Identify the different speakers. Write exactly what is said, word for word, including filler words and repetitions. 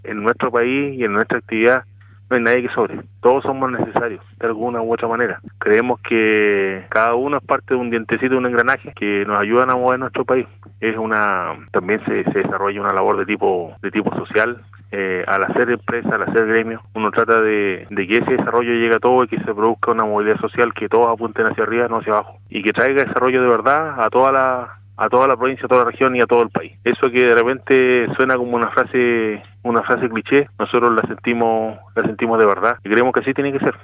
Speaker 1: En nuestro país y en nuestra actividad no hay nadie que sobre. Todos somos necesarios, de alguna u otra manera. Creemos que cada uno es parte de un dientecito de un engranaje que nos ayudan a mover nuestro país. Es una, también se, se desarrolla una labor de tipo, de tipo social. Eh, al hacer empresa, al hacer gremio, uno trata de, de que ese desarrollo llegue a todo y que se produzca una movilidad social que todos apunten hacia arriba, no hacia abajo, y que traiga desarrollo de verdad a toda la a toda la provincia, a toda la región y a todo el país. Eso que de repente suena como una frase una frase cliché, nosotros la sentimos la sentimos de verdad y creemos que así tiene que ser.